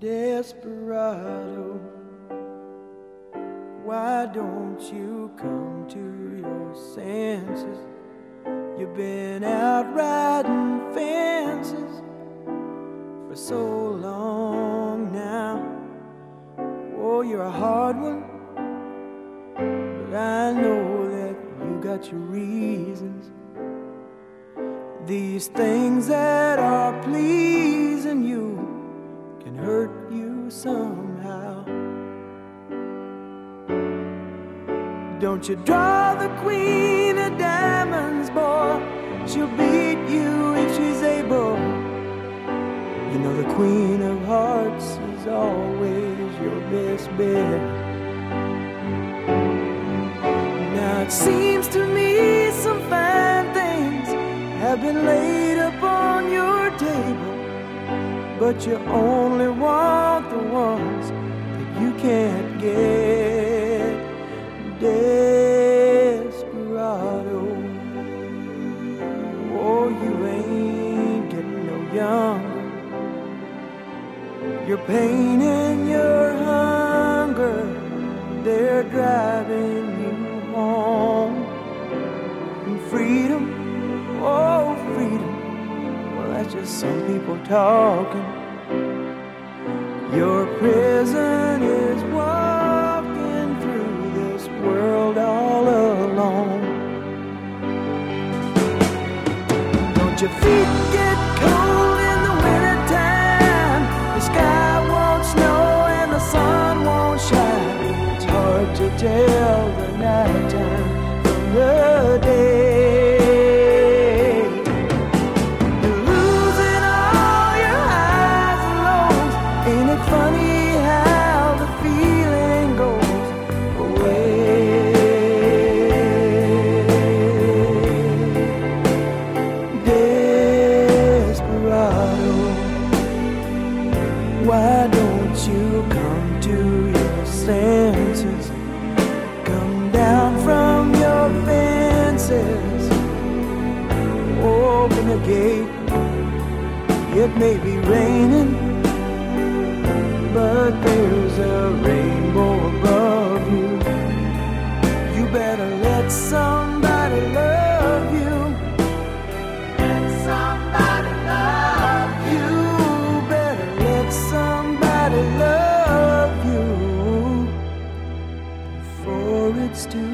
Desperado, why don't you come to your senses? You've been out riding fences for so long now. Oh, you're a hard one, but I know that you got your reasons. These things that are pleasing you can hurt you somehow. Don't you draw the queen of diamonds, boy. She'll beat you if she's able. You know the queen of hearts is always your best bet. Now it seems to me some fine things have been laid upon your table, but you only want the ones that you can't get. Desperado, oh, you ain't getting no younger. Your pain and your hunger, they're driving you home. And freedom, oh, freedom, well, that's just some people talking. Your prison is walking through this world all alone. Don't your feet get cold in the wintertime? The sky won't snow and the sun won't shine. It's hard to tell the nighttime from the day. Funny how the feeling goes away. Desperado, why don't you come to your senses? Come down from your fences. Open the gate. It may be raining, but there's a rainbow above you. You better let somebody love you. Let somebody love you. You better let somebody love you before it's too